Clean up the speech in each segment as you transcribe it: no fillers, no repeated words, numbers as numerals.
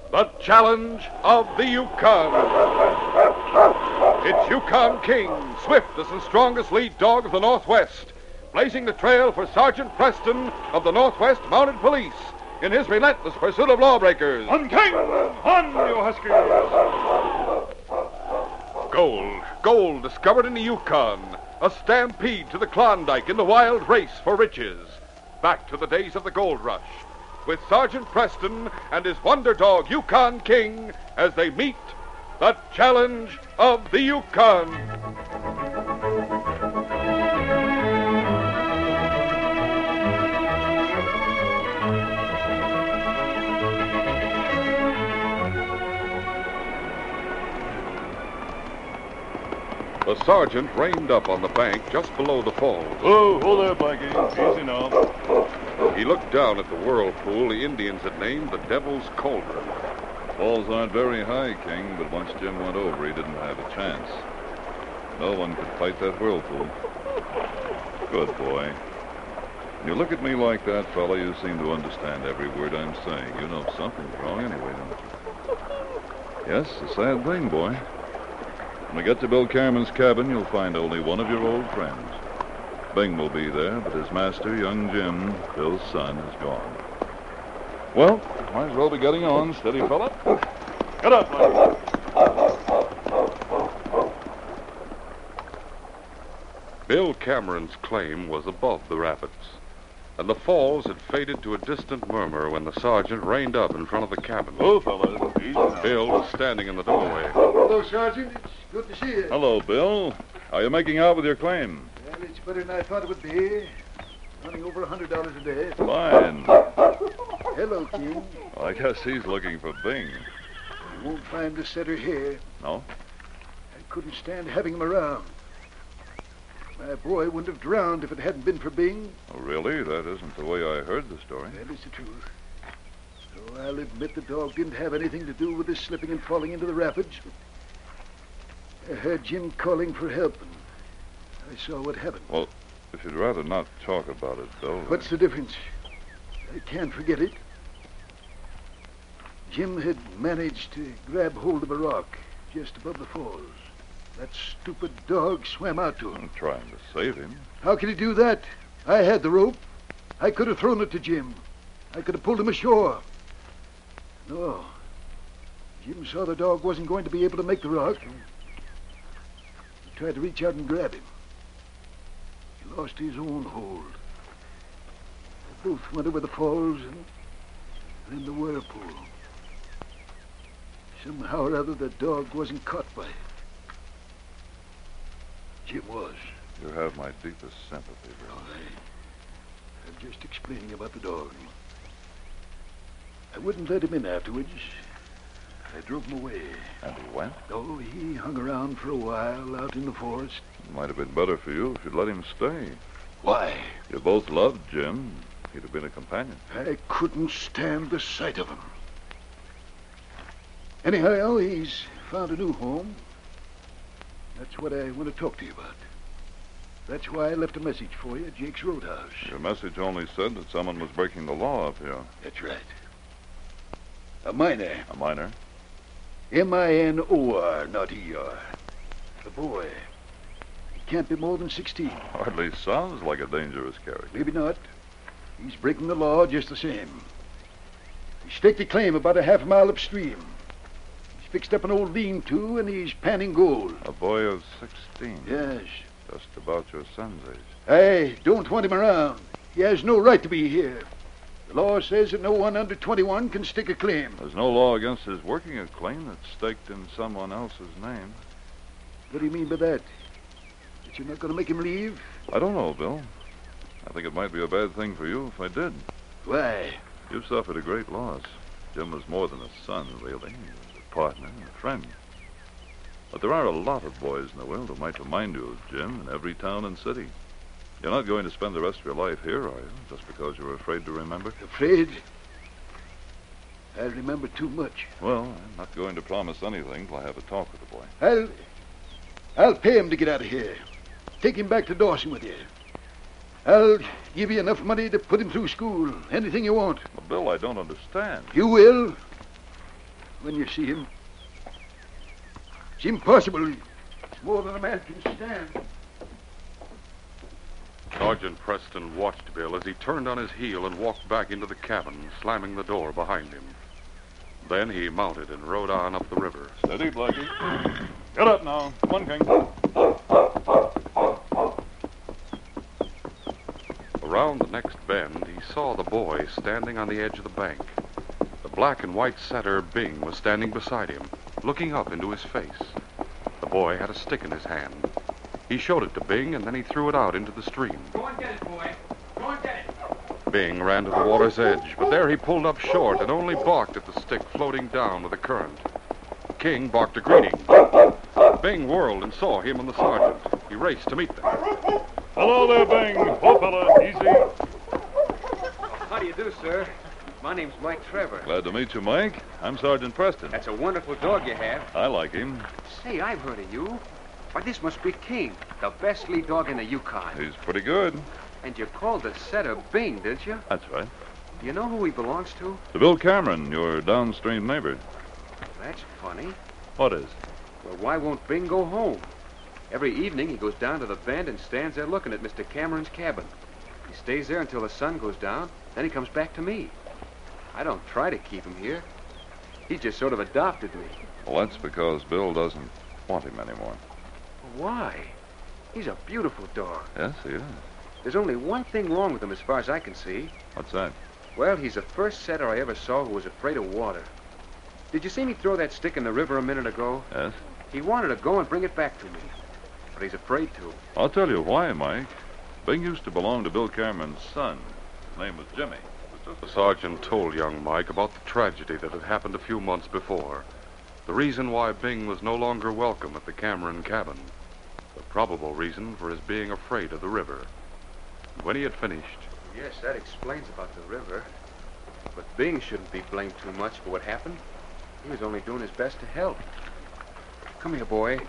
The Challenge of the Yukon. It's Yukon King, swiftest and strongest lead dog of the Northwest, blazing the trail for Sergeant Preston of the Northwest Mounted Police in his relentless pursuit of lawbreakers. On, King! On, you huskies! Gold discovered in the Yukon. A stampede to the Klondike in the wild race for riches. Back to the days of the gold rush, with Sergeant Preston and his wonder dog, Yukon King, as they meet the Challenge of the Yukon. The sergeant reined up on the bank just below the falls. Oh there, Blackie. Easy now. He looked down at the whirlpool the Indians had named the Devil's Cauldron. Falls aren't very high, King, but once Jim went over, he didn't have a chance. No one could fight that whirlpool. Good boy. When you look at me like that, fella, you seem to understand every word I'm saying. You know something's wrong anyway, don't you? Yes, a sad thing, boy. When we get to Bill Cameron's cabin, you'll find only one of your old friends. Bing will be there, but his master, young Jim, Bill's son, is gone. Well, might as well be getting on. Steady, fella. Get up, Blackie. Bill Cameron's claim was above the rapids, and the falls had faded to a distant murmur when the sergeant reined up in front of the cabin. Oh, fellas, easy now. Bill was standing in the doorway. Hello, Sergeant. It's good to see you. Hello, Bill. How are you making out with your claim? Well, it's better than I thought it would be. Running over $100 a day. Fine. Hello, King. Well, I guess he's looking for Bing. You won't find the setter here. No? I couldn't stand having him around. My boy wouldn't have drowned if it hadn't been for Bing. Oh, really? That isn't the way I heard the story. That is the truth. So I'll admit the dog didn't have anything to do with his slipping and falling into the rapids. I heard Jim calling for help, and I saw what happened. Well, if you'd rather not talk about it, Bill. What's the difference? I can't forget it. Jim had managed to grab hold of a rock just above the falls. That stupid dog swam out to him. I'm trying to save him. How could he do that? I had the rope. I could have thrown it to Jim. I could have pulled him ashore. No. Jim saw the dog wasn't going to be able to make the rock. He tried to reach out and grab him. He lost his own hold. They both went over the falls and then the whirlpool. Somehow or other, the dog wasn't caught by it. Jim was. You have my deepest sympathy, Bill. I'm just explaining about the dog. I wouldn't let him in afterwards. I drove him away. And he went? Oh, he hung around for a while out in the forest. It might have been better for you if you'd let him stay. Why? You both loved Jim. He'd have been a companion. I couldn't stand the sight of him. Anyhow, he's found a new home. That's what I want to talk to you about. That's why I left a message for you at Jake's Roadhouse. Your message only said that someone was breaking the law up here. That's right. A minor. A minor? M-I-N-O-R, not E-R. A boy. He can't be more than 16. Hardly sounds like a dangerous character. Maybe not. He's breaking the law just the same. He staked a claim about a half mile upstream. He's fixed up an old lean-to, and he's panning gold. A boy of 16? Yes. Just about your son's age. I don't want him around. He has no right to be here. The law says that no one under 21 can stake a claim. There's no law against his working a claim that's staked in someone else's name. What do you mean by that? That you're not going to make him leave? I don't know, Bill. I think it might be a bad thing for you if I did. Why? You've suffered a great loss. Jim was more than a son, really. He was a partner, a friend. But there are a lot of boys in the world who might remind you of Jim in every town and city. You're not going to spend the rest of your life here, are you? Just because you're afraid to remember? Afraid? I remember too much. Well, I'm not going to promise anything till I have a talk with the boy. I'll pay him to get out of here. Take him back to Dawson with you. I'll give you enough money to put him through school. Anything you want. Well, Bill, I don't understand. You will. when you see him. It's impossible. It's more than a man can stand. Sergeant Preston watched Bill as he turned on his heel and walked back into the cabin, slamming the door behind him. Then he mounted and rode on up the river. Steady, Blackie. Get up now. Come on, King. Around the next bend, he saw the boy standing on the edge of the bank. The black and white setter Bing was standing beside him, looking up into his face. The boy had a stick in his hand. He showed it to Bing, and then he threw it out into the stream. Go and get it, boy. Go and get it. Bing ran to the water's edge, but there he pulled up short and only balked at the stick floating down with the current. King barked a greeting. Bing whirled and saw him and the sergeant. He raced to meet them. Hello there, Bing. Oh, fella. Easy. How do you do, sir? My name's Mike Trevor. Glad to meet you, Mike. I'm Sergeant Preston. That's a wonderful dog you have. I like him. Say, I've heard of you. Why, this must be King, the best lead dog in the Yukon. He's pretty good. And you called the setter Bing, did you? That's right. Do you know who he belongs to? To Bill Cameron, your downstream neighbor. That's funny. What is? Well, why won't Bing go home? Every evening he goes down to the bend and stands there looking at Mr. Cameron's cabin. He stays there until the sun goes down, then he comes back to me. I don't try to keep him here. He just sort of adopted me. Well, that's because Bill doesn't want him anymore. Why? He's a beautiful dog. Yes, he is. There's only one thing wrong with him as far as I can see. What's that? Well, he's the first setter I ever saw who was afraid of water. Did you see me throw that stick in the river a minute ago? Yes? He wanted to go and bring it back to me, but he's afraid to. I'll tell you why, Mike. Bing used to belong to Bill Cameron's son. His name was Jimmy. The sergeant told young Mike about the tragedy that had happened a few months before. The reason why Bing was no longer welcome at the Cameron cabin. The probable reason for his being afraid of the river. And when he had finished, Yes, that explains about the river. But Bing shouldn't be blamed too much for what happened. He was only doing his best to help. Come here, boy.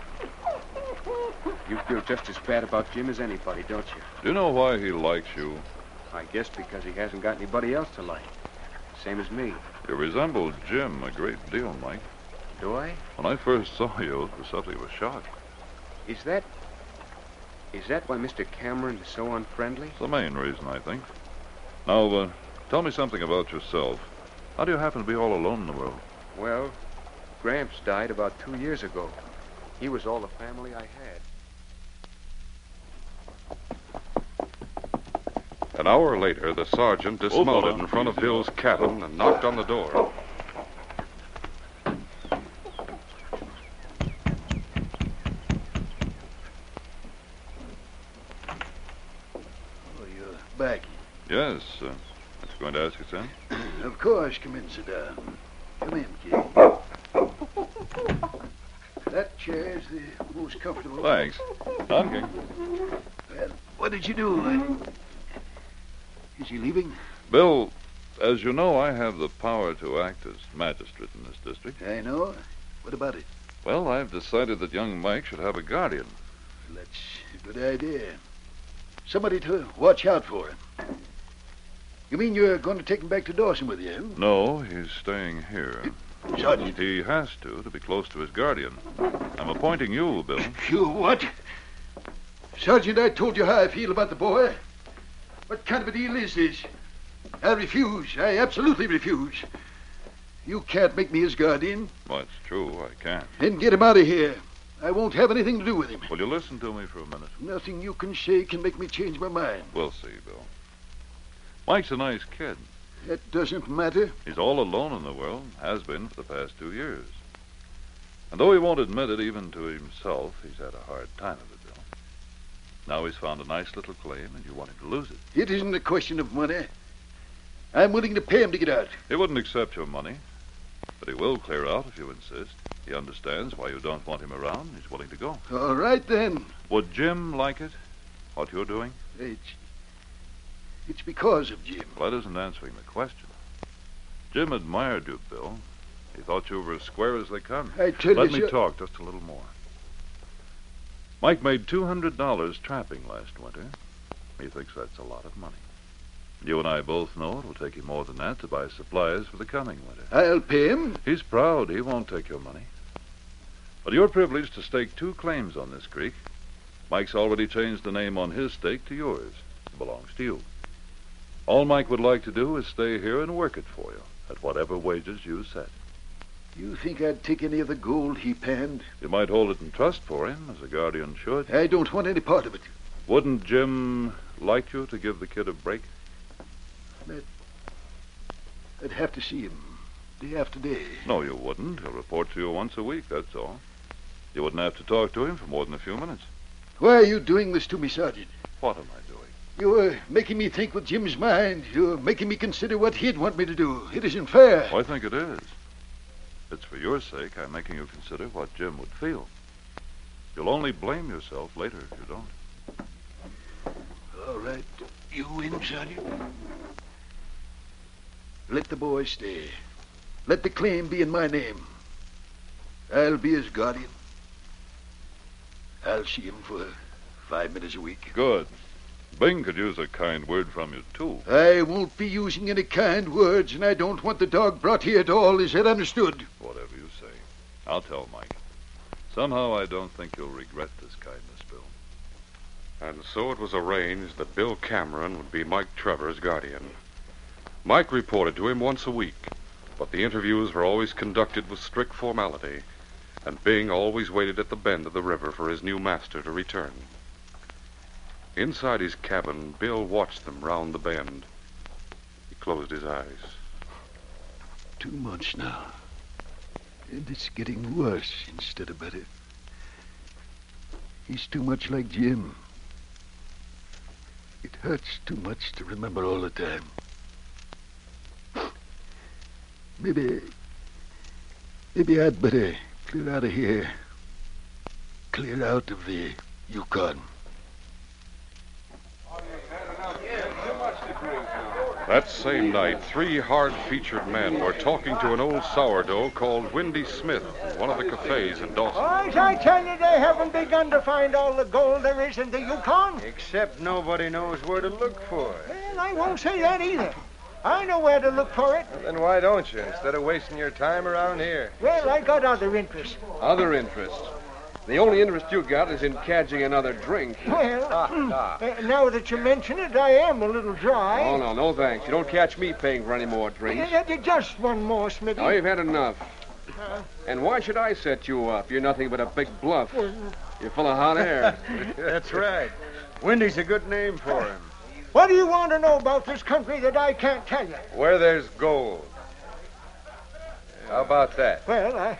You feel just as bad about Jim as anybody, don't you? Do you know why he likes you? I guess because he hasn't got anybody else to like. Same as me. You resemble Jim a great deal, Mike. Do I? When I first saw you, I suddenly was shocked. Is that why Mr. Cameron is so unfriendly? It's the main reason, I think. Now, tell me something about yourself. How do you happen to be all alone in the world? Well, Gramps died about 2 years ago. He was all the family I had. an hour later, the sergeant dismounted in front of Bill's cabin and knocked on the door. Back. Yes, I was going to ask you, son. Of course. Come in, sit down. Come in, kid. That chair's the most comfortable. Thanks. On, King. Well, what did you do? Is he leaving? Bill, as you know, I have the power to act as magistrate in this district. I know. What about it? Well, I've decided that young Mike should have a guardian. That's a good idea. Somebody to watch out for him. You mean you're going to take him back to Dawson with you? No, he's staying here. Sergeant. He has to be close to his guardian. I'm appointing you, Bill. You what? Sergeant, I told you how I feel about the boy. What kind of a deal is this? I refuse. I absolutely refuse. You can't make me his guardian. Well, it's true, I can't. Then get him out of here. I won't have anything to do with him. Will you listen to me for a minute? Nothing you can say can make me change my mind. We'll see, Bill. Mike's a nice kid. That doesn't matter. He's all alone in the world, has been for the past 2 years. And though he won't admit it even to himself, he's had a hard time of it, Bill. Now he's found a nice little claim, and you want him to lose it. It isn't a question of money. I'm willing to pay him to get out. He wouldn't accept your money, but he will clear out if you insist. He understands why you don't want him around. He's willing to go. All right, then. Would Jim like it, what you're doing? It's because of Jim. Well, that isn't answering the question. Jim admired you, Bill. He thought you were as square as they come. I tell you, Let me sir- talk just a little more. Mike made $200 trapping last winter. He thinks that's a lot of money. You and I both know it will take him more than that to buy supplies for the coming winter. I'll pay him. He's proud. He won't take your money. But you're privileged to stake 2 claims on this creek. Mike's already changed the name on his stake to yours. It belongs to you. All Mike would like to do is stay here and work it for you at whatever wages you set. You think I'd take any of the gold he panned? You might hold it in trust for him, as a guardian should. I don't want any part of it. Wouldn't Jim like you to give the kid a break? I'd have to see him day after day. No, you wouldn't. He'll report to you once a week, that's all. You wouldn't have to talk to him for more than a few minutes. Why are you doing this to me, Sergeant? What am I doing? You're making me think with Jim's mind. You're making me consider what he'd want me to do. It isn't fair. Oh, I think it is. It's for your sake I'm making you consider what Jim would feel. You'll only blame yourself later if you don't. All right. You win, Sergeant. Let the boy stay. Let the claim be in my name. I'll be his guardian. I'll see him for 5 minutes a week. Good. Bing could use a kind word from you, too. I won't be using any kind words, and I don't want the dog brought here at all. Is that understood? Whatever you say. I'll tell Mike. Somehow I don't think you'll regret this kindness, Bill. And so it was arranged that Bill Cameron would be Mike Trevor's guardian. Mike reported to him once a week, but the interviews were always conducted with strict formality, and Bing always waited at the bend of the river for his new master to return. Inside his cabin, Bill watched them round the bend. He closed his eyes. 2 months now. And it's getting worse instead of better. He's too much like Jim. It hurts too much to remember all the time. Maybe I'd better clear out of here. Clear out of the Yukon. That same night, 3 hard-featured men were talking to an old sourdough called Windy Smith in one of the cafes in Dawson. Boys, I tell you, they haven't begun to find all the gold there is in the Yukon. Except nobody knows where to look for it. Well, I won't say that either. I know where to look for it. Then why don't you, instead of wasting your time around here? Well, I got other interests. Other interests? The only interest you got is in cadging another drink. Well, now that you mention it, I am a little dry. Oh, no thanks. You don't catch me paying for any more drinks. Just one more, Smithy. Oh, you've had enough. And why should I set you up? You're nothing but a big bluff. You're full of hot air. That's right. Windy's a good name for him. What do you want to know about this country that I can't tell you? Where there's gold. How about that? Well,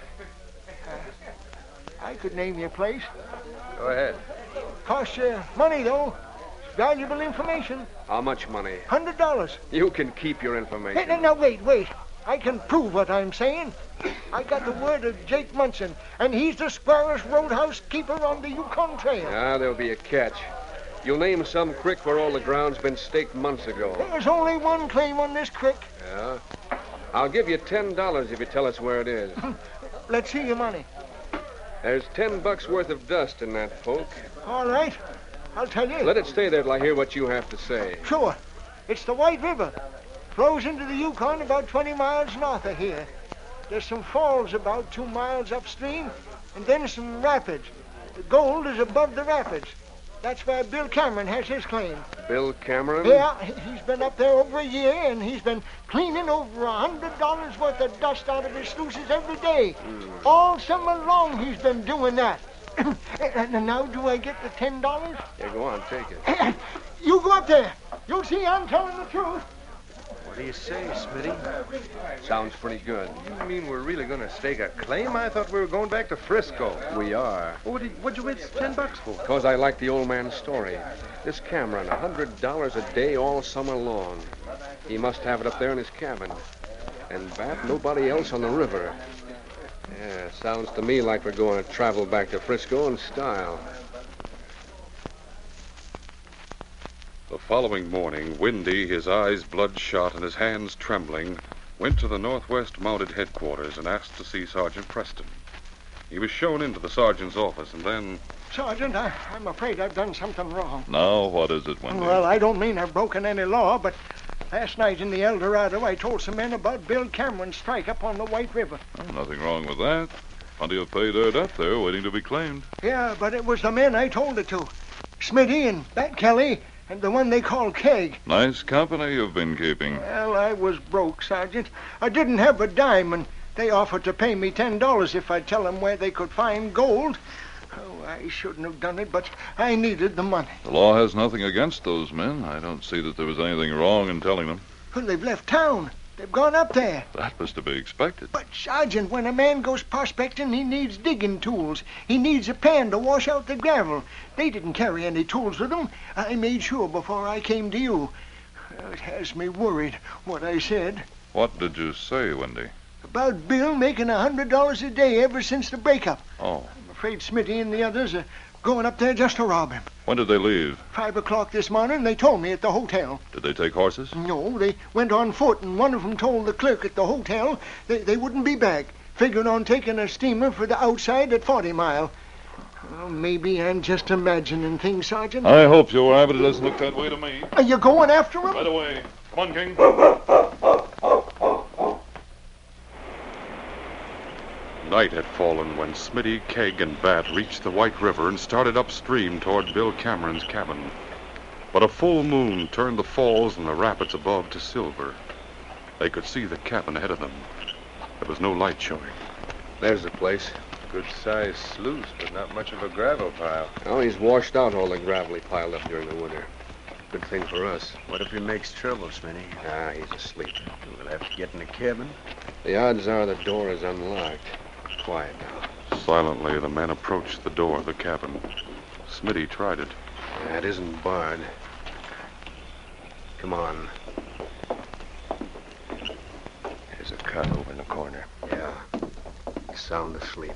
I could name you a place. Go ahead. Costs you money, though. It's valuable information. How much money? $100. You can keep your information. Hey, now, wait. I can prove what I'm saying. I got the word of Jake Munson, and he's the squarest roadhouse keeper on the Yukon Trail. Ah, there'll be a catch. You'll name some creek where all the ground's been staked months ago. There's only one claim on this creek. Yeah? I'll give you $10 if you tell us where it is. Let's see your money. There's $10 worth of dust in that poke. All right. I'll tell you. Let it stay there till I hear what you have to say. Sure. It's the White River. Flows into the Yukon about 20 miles north of here. There's some falls about 2 miles upstream, and then some rapids. The gold is above the rapids. That's where Bill Cameron has his claim. Bill Cameron? Yeah, he's been up there over a year, and he's been cleaning over $100 worth of dust out of his sluices every day. All summer long he's been doing that. And now do I get the $10? Yeah, go on, take it. You go up there. You'll see I'm telling the truth. What do you say, Smitty? Sounds pretty good. You mean we're really going to stake a claim? I thought we were going back to Frisco. We are. What'd you waste $10 for? Because I like the old man's story. This Cameron, $100 a day all summer long. He must have it up there in his cabin. And Bat, nobody else on the river. Yeah, sounds to me like we're going to travel back to Frisco in style. The following morning, Windy, his eyes bloodshot and his hands trembling, went to the Northwest Mounted Headquarters and asked to see Sergeant Preston. He was shown into the sergeant's office, and then... Sergeant, I'm afraid I've done something wrong. Now, what is it, Wendy? Well, I don't mean I've broken any law, but Last night in the El Dorado, I told some men about Bill Cameron's strike up on the White River. Well, nothing wrong with that. Plenty of pay dirt up there waiting to be claimed. Yeah, but it was the men I told it to. Smitty and Bat Kelly and the one they call Keg. Nice company you've been keeping. Well, I was broke, Sergeant. I didn't have a dime, and they offered to pay me $10 if I'd tell them where they could find gold. Oh, I shouldn't have done it, but I needed the money. The law has nothing against those men. I don't see that there was anything wrong in telling them. Well, they've left town. They've gone up there. That was to be expected. But, Sergeant, when a man goes prospecting, he needs digging tools. He needs a pan to wash out the gravel. They didn't carry any tools with them. I made sure before I came to you. It has me worried, what I said. What did you say, Wendy? About Bill making $100 a day ever since the breakup. Oh. I'm afraid Smitty and the others are going up there just to rob him. When did they leave? 5 o'clock this morning, they told me at the hotel. Did they take horses? No, they went on foot, and one of them told the clerk at the hotel they wouldn't be back. Figured on taking a steamer for the outside at 40 Mile. Well, maybe I'm just imagining things, Sergeant. I hope you are, but it doesn't look that way to me. Are you going after him? Right away. Come on, King. Night had fallen when Smitty, Keg, and Bat reached the White River and started upstream toward Bill Cameron's cabin. But a full moon turned the falls and the rapids above to silver. They could see the cabin ahead of them. There was no light showing. There's the place. Good-sized sluice, but not much of a gravel pile. Oh, he's washed out all the gravel he piled up during the winter. Good thing for us. What if he makes trouble, Smitty? Ah, he's asleep. We'll have to get in the cabin. The odds are the door is unlocked. Quiet now. Silently, the men approached the door of the cabin. Smitty tried it. It isn't barred. Come on. There's a cot over in the corner. Yeah. Sound asleep.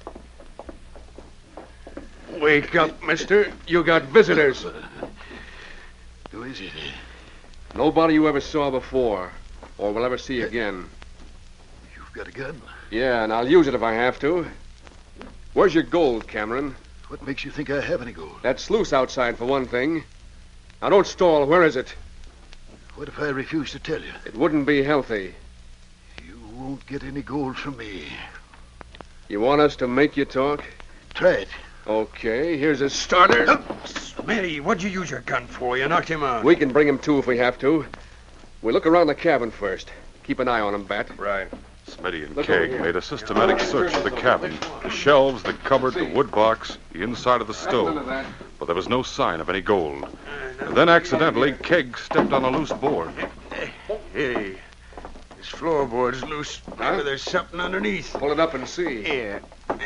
Wake up, mister. You got visitors. Who is it? Nobody you ever saw before, or will ever see again. You've got a gun? Yeah, and I'll use it if I have to. Where's your gold, Cameron? What makes you think I have any gold? That sluice outside, for one thing. Now, don't stall. Where is it? What if I refuse to tell you? It wouldn't be healthy. You won't get any gold from me. You want us to make you talk? Try it. Okay, here's a starter. Smitty, what'd you use your gun for? You knocked him out. We can bring him to if we have to. We'll look around the cabin first. Keep an eye on him, Bat. Right. Smitty and Look over Keg here. made a systematic search of the cabin, the shelves, the cupboard, the wood box, the inside of the stove, but there was no sign of any gold. And then accidentally, Keg stepped on a loose board. Hey, this floorboard's loose. Maybe there's something underneath. Pull it up and see. Here.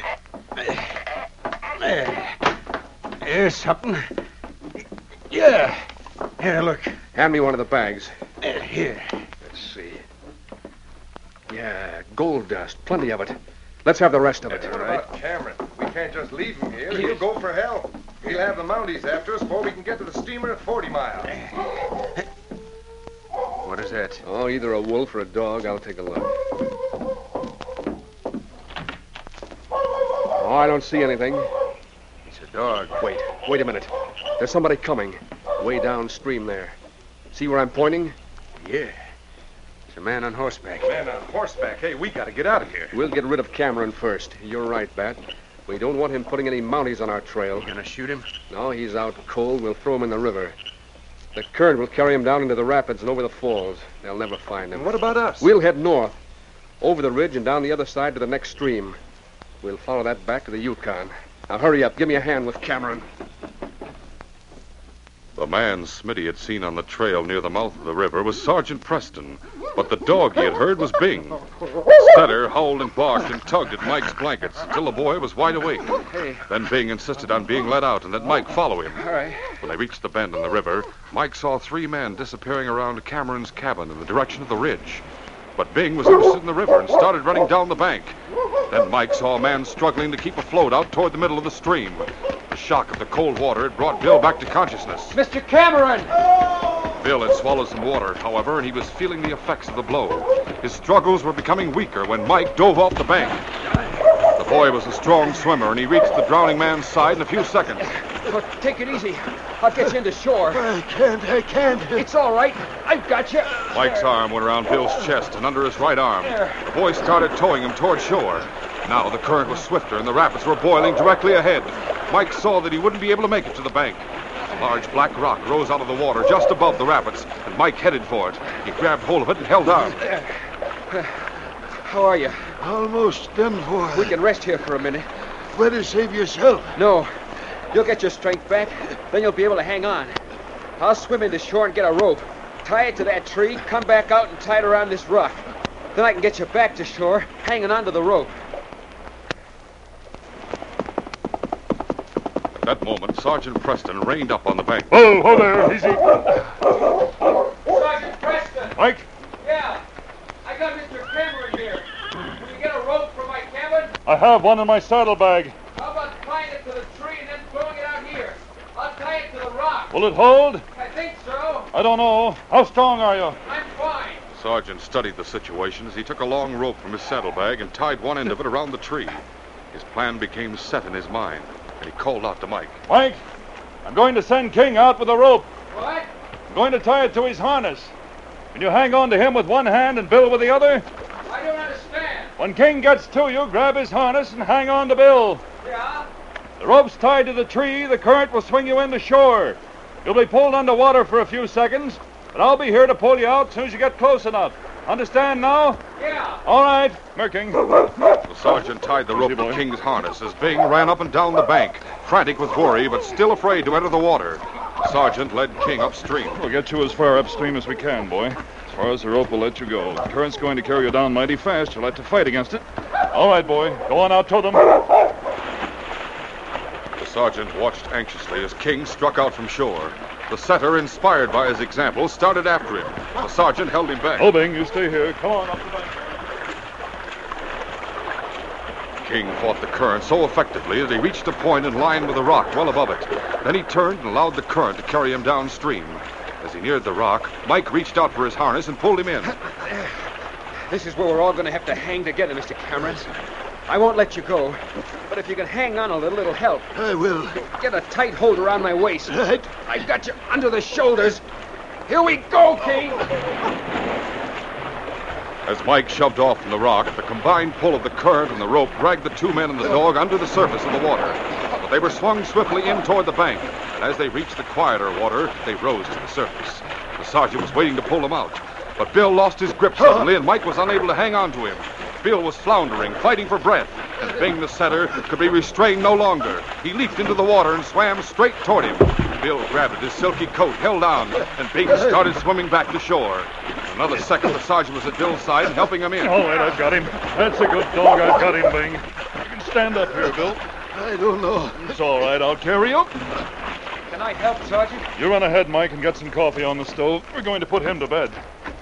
There. There's something. Yeah. Here, look. Hand me one of the bags. Here. Let's see. Yeah, gold dust. Plenty of it. Let's have the rest of it. What about Cameron? We can't just leave him here. He'll go for hell. He'll have the Mounties after us before we can get to the steamer at 40 Mile. What is that? Oh, either a wolf or a dog. I'll take a look. Oh, I don't see anything. It's a dog. Wait a minute. There's somebody coming. Way downstream there. See where I'm pointing? Yeah. It's a man on horseback. Man on horseback. Hey, we gotta get out of here. We'll get rid of Cameron first. You're right, Bat. We don't want him putting any Mounties on our trail. You gonna shoot him? No, he's out cold. We'll throw him in the river. The current will carry him down into the rapids and over the falls. They'll never find him. And what about us? We'll head north, over the ridge and down the other side to the next stream. We'll follow that back to the Yukon. Now hurry up. Give me a hand with Cameron. The man Smitty had seen on the trail near the mouth of the river was Sergeant Preston, but the dog he had heard was Bing. Stetter howled and barked and tugged at Mike's blankets until the boy was wide awake. Hey. Then Bing insisted on being let out and that Mike follow him. All right. When they reached the bend in the river, Mike saw 3 men disappearing around Cameron's cabin in the direction of the ridge. But Bing was interested in the river and started running down the bank. Then Mike saw a man struggling to keep afloat out toward the middle of the stream. The shock of the cold water had brought Bill back to consciousness. Mr. Cameron! Bill had swallowed some water, however, and he was feeling the effects of the blow. His struggles were becoming weaker when Mike dove off the bank. The boy was a strong swimmer, and he reached the drowning man's side in a few seconds. Take it easy. I'll get you into shore. I can't. It's all right. I've got you. Mike's arm went around Bill's chest and under his right arm. The boy started towing him toward shore. Now the current was swifter and the rapids were boiling directly ahead. Mike saw that he wouldn't be able to make it to the bank. A large black rock rose out of the water just above the rapids, and Mike headed for it. He grabbed hold of it and held on. How are you? Almost done for. We can rest here for a minute. Better save yourself. No. You'll get your strength back. Then you'll be able to hang on. I'll swim into shore and get a rope. Tie it to that tree, come back out and tie it around this rock. Then I can get you back to shore, hanging onto the rope. At that moment, Sergeant Preston reined up on the bank. Whoa there, easy. Sergeant Preston! Mike, Yeah. I got Mr. Cameron here. Will you get a rope from my cabin? I have one in my saddlebag. How about tying it to the tree and then throwing it out here? I'll tie it to the rock. Will it hold? I think so. I don't know. How strong are you? I'm fine. The sergeant studied the situation as he took a long rope from his saddlebag and tied one end of it around the tree. His plan became set in his mind, and he called out to Mike. Mike, I'm going to send King out with a rope. What? I'm going to tie it to his harness. Can you hang on to him with one hand and Bill with the other? I don't understand. When King gets to you, grab his harness and hang on to Bill. Yeah? The rope's tied to the tree. The current will swing you in to shore. You'll be pulled underwater for a few seconds, but I'll be here to pull you out as soon as you get close enough. Understand now? Yeah. All right, Merking. The sergeant tied the rope Easy, to boy. King's harness as Bing ran up and down the bank, frantic with worry but still afraid to enter the water. The sergeant led King upstream. We'll get you as far upstream as we can, boy. As far as the rope will let you go. The current's going to carry you down mighty fast. You'll have to fight against it. All right, boy. Go on out to them. The sergeant watched anxiously as King struck out from shore. The setter, inspired by his example, started after him. The sergeant held him back. Obing, you stay here. Come on up the bank. King fought the current so effectively that he reached a point in line with the rock well above it. Then he turned and allowed the current to carry him downstream. As he neared the rock, Mike reached out for his harness and pulled him in. This is where we're all going to have to hang together, Mr. Cameron. I won't let you go. But if you can hang on a little, it'll help. I will. Get a tight hold around my waist. Right. I got you under the shoulders. Here we go, King. As Mike shoved off from the rock, the combined pull of the current and the rope dragged the two men and the dog under the surface of the water. But they were swung swiftly in toward the bank, and as they reached the quieter water, they rose to the surface. The sergeant was waiting to pull them out, but Bill lost his grip suddenly, and Mike was unable to hang on to him. Bill was floundering, fighting for breath, and Bing the setter could be restrained no longer. He leaped into the water and swam straight toward him. Bill grabbed at his silky coat, held on, and Bing started swimming back to shore. In another second, the sergeant was at Bill's side and helping him in. All right, I've got him. That's a good dog. I've got him, Bing. You can stand up here, Bill. I don't know. It's all right. I'll carry you. Can I help, Sergeant? You run ahead, Mike, and get some coffee on the stove. We're going to put him to bed.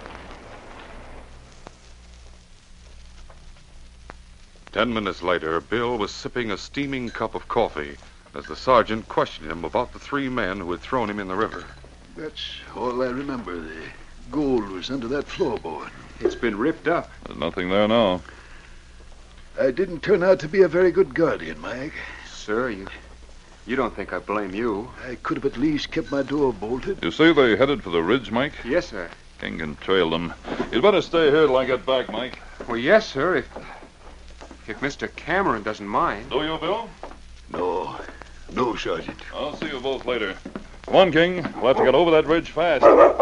10 minutes later, Bill was sipping a steaming cup of coffee as the sergeant questioned him about the three men who had thrown him in the river. That's all I remember. The gold was under that floorboard. It's been ripped up. There's nothing there now. I didn't turn out to be a very good guardian, Mike. Sir, you don't think I blame you? I could have at least kept my door bolted. You say they headed for the ridge, Mike? Yes, sir. King can trail them. You'd better stay here till I get back, Mike. Well, yes, sir, if Mr. Cameron doesn't mind. Do you, Bill? No, Sergeant. I'll see you both later. Come on, King. We'll have to get over that ridge fast.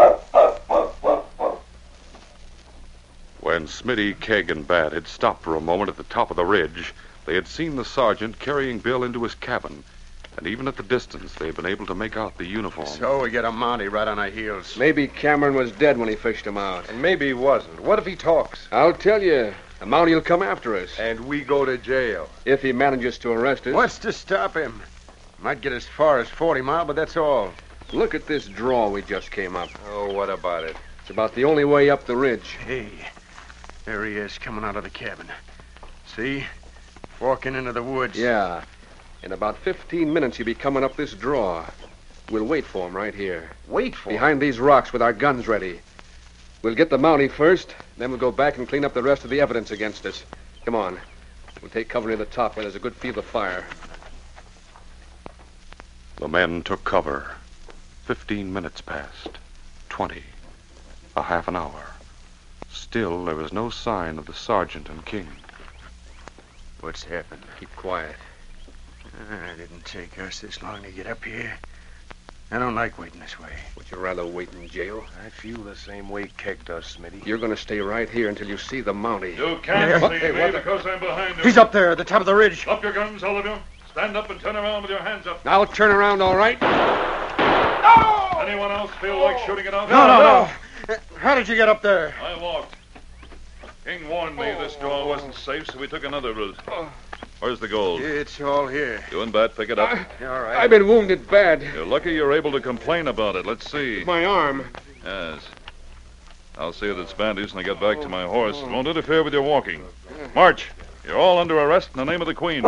When Smitty, Keg, and Bat had stopped for a moment at the top of the ridge, they had seen the sergeant carrying Bill into his cabin. And even at the distance, they had been able to make out the uniform. So we get a Mountie right on our heels. Maybe Cameron was dead when he fished him out. And maybe he wasn't. What if he talks? I'll tell you, the Mountie will come after us. And we go to jail. If he manages to arrest us. What's to stop him? Might get as far as 40 Mile, but that's all. Look at this draw we just came up. Oh, what about it? It's about the only way up the ridge. Hey, there he is coming out of the cabin. See? Forking into the woods. Yeah. In about 15 minutes, he'll be coming up this draw. We'll wait for him right here. Wait for him. Behind these rocks with our guns ready. We'll get the Mountie first, then we'll go back and clean up the rest of the evidence against us. Come on. We'll take cover near the top where there's a good field of fire. The men took cover. 15 minutes passed. 20. A half an hour. Still, there was no sign of the sergeant and King. What's happened? Keep quiet. It didn't take us this long to get up here. I don't like waiting this way. Would you rather wait in jail? I feel the same way Keck does, Smitty. You're going to stay right here until you see the Mountie. You can't see Hey, me what because I'm behind you. He's up there at the top of the ridge. Up your guns, all of you. Stand up and turn around with your hands up. I'll turn around, all right? Anyone else feel like shooting it out? No. How did you get up there? I walked. King warned me this door wasn't safe, so we took another route. Where's the gold? It's all here. You and Bat pick it up. All right. I've been wounded bad. You're lucky you're able to complain about it. Let's see. My arm. Yes. I'll see that it's bandaged when I get back to my horse. It won't interfere with your walking. March. You're all under arrest in the name of the Queen.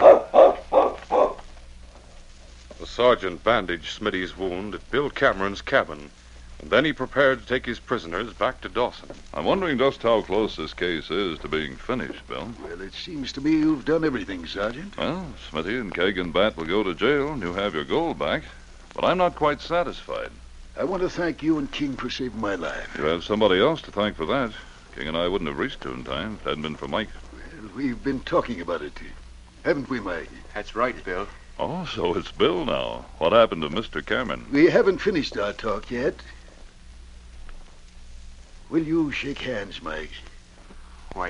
The sergeant bandaged Smitty's wound at Bill Cameron's cabin, and then he prepared to take his prisoners back to Dawson. I'm wondering just how close this case is to being finished, Bill. Well, it seems to me you've done everything, Sergeant. Well, Smitty and Keg and Bat will go to jail and you have your gold back. But I'm not quite satisfied. I want to thank you and King for saving my life. You have somebody else to thank for that. King and I wouldn't have reached you in time if it hadn't been for Mike. Well, we've been talking about it, haven't we, Mike? That's right, Bill. Oh, so it's Bill now. What happened to Mr. Cameron? We haven't finished our talk yet. Will you shake hands, Mike? Why,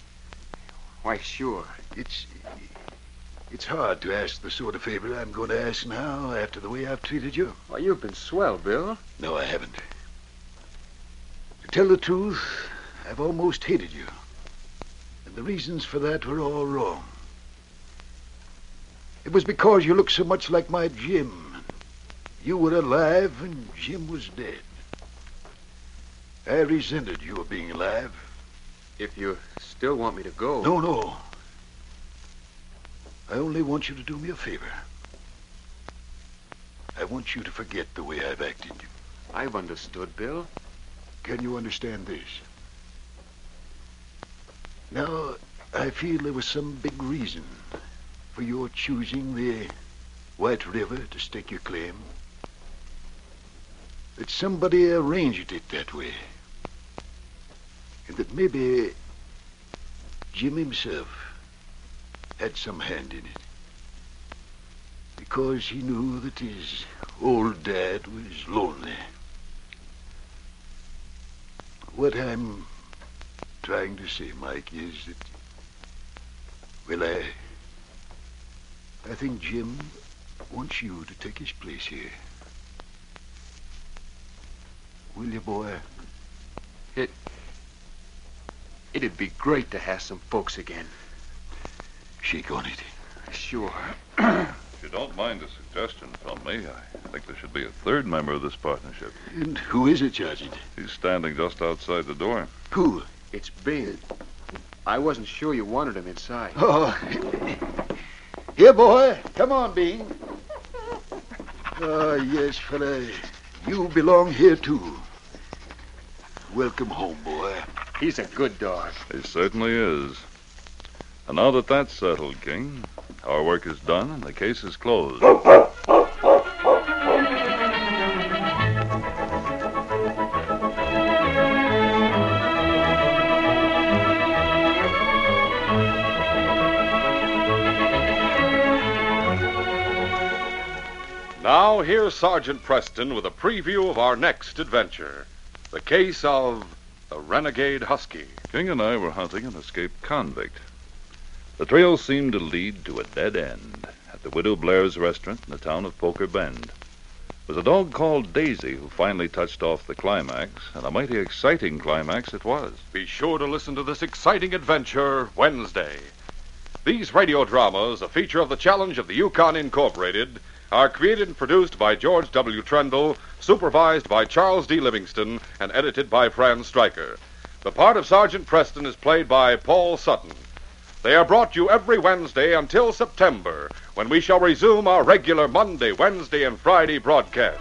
sure. It's hard to ask the sort of favor I'm going to ask now after the way I've treated you. Why, you've been swell, Bill. No, I haven't. To tell the truth, I've almost hated you. And the reasons for that were all wrong. It was because you looked so much like my Jim. You were alive and Jim was dead. I resented your being alive. If you still want me to go... No. I only want you to do me a favor. I want you to forget the way I've acted. I've understood, Bill. Can you understand this? Now, I feel there was some big reason for your choosing the White River to stake your claim. That somebody arranged it that way. And that maybe Jim himself had some hand in it. Because he knew that his old dad was lonely. What I'm trying to say, Mike, is that, well, I think Jim wants you to take his place here. Will you, boy? It'd be great to have some folks again. Shake on it. Sure. If you don't mind a suggestion from me, I think there should be a third member of this partnership. And who is it, Sergeant? He's standing just outside the door. Who? It's Bing. I wasn't sure you wanted him inside. Oh. Here, boy. Come on, Bing. Ah, yes, fella. You belong here, too. Welcome home, boy. He's a good dog. He certainly is. And now that that's settled, King, our work is done and the case is closed. Now, here's Sergeant Preston with a preview of our next adventure. The case of the Renegade Husky. King and I were hunting an escaped convict. The trail seemed to lead to a dead end at the Widow Blair's restaurant in the town of Poker Bend. It was a dog called Daisy who finally touched off the climax, and a mighty exciting climax it was. Be sure to listen to this exciting adventure Wednesday. These radio dramas, a feature of the Challenge of the Yukon Incorporated, are created and produced by George W. Trendle, supervised by Charles D. Livingston, and edited by Franz Stryker. The part of Sergeant Preston is played by Paul Sutton. They are brought you every Wednesday until September, when we shall resume our regular Monday, Wednesday, and Friday broadcasts.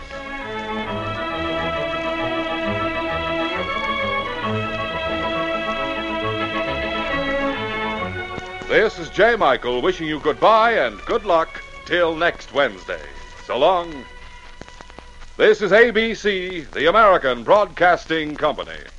This is J. Michael wishing you goodbye and good luck till next Wednesday. So long. This is ABC, the American Broadcasting Company.